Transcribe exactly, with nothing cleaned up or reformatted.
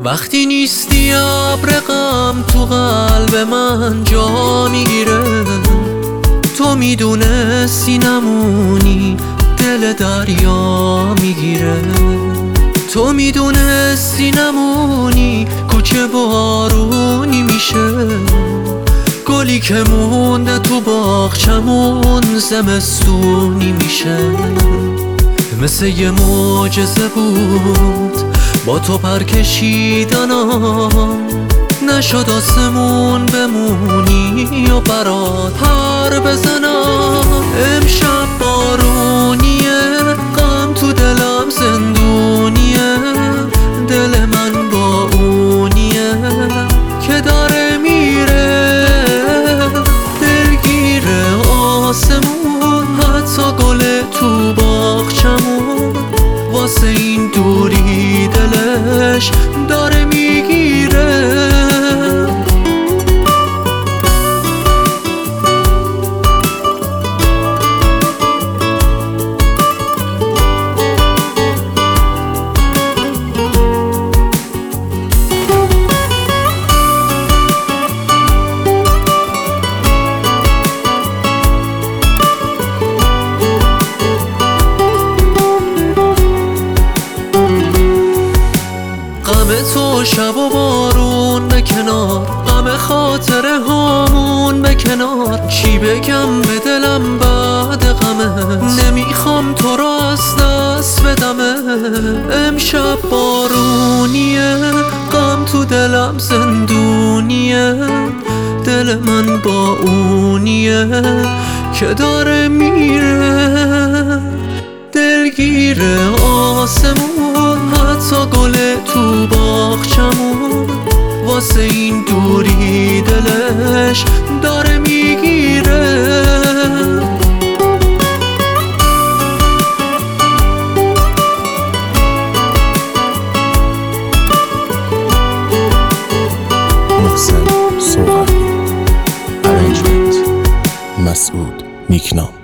وقتی نیستی ابر غم تو قلب من جا میگیره. تو میدونستی نمونی دل دریا میگیره. تو میدونستی نمونی کوچه بارونی میشه. گلی که مونده تو باغچمون زمستونی میشه. مثل یه معجزه بود با تو پر کشیدنم، نشد آسمون بمونی و برات پر بزنم. امشب بارونیه، غم تو دلم زندونیه. دل من با اونیه که داره میره. دلگیر آسمون، حتی گل تو باغچمون، واسه این دوری دلش داره میگیره. غم تو شب و بارون به کنار، غم خاطره هامون به کنار. چی بگم به دلم بعد غمت، نمیخوام تو رو از دست بدمه. امشب بارونیه، غم تو دلم زندونیه. دل من با اونیه که داره میره. دلگیر آسمون، حتی گل تو باغچمون، واسه این دوری دلش داره میگیره. محسن سوغندی. ارنجمنت مسعود نیکنام.